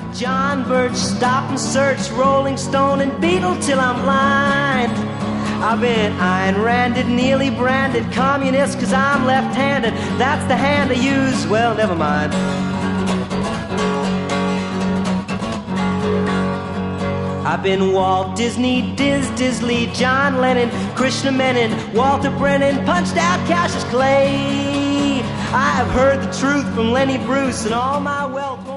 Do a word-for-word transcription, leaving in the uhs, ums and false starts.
John Birch, Stop and Search, Rolling Stone and Beatle till I'm blind. I've been Ayn Randed, nearly branded communist cause I'm left-handed. That's the hand I use, well, never mind. I've been Walt Disney, Diz Disley, John Lennon, Krishna Menon, Walter Brennan, punched out Cassius Clay. I have heard the truth from Lenny Bruce and all my wealth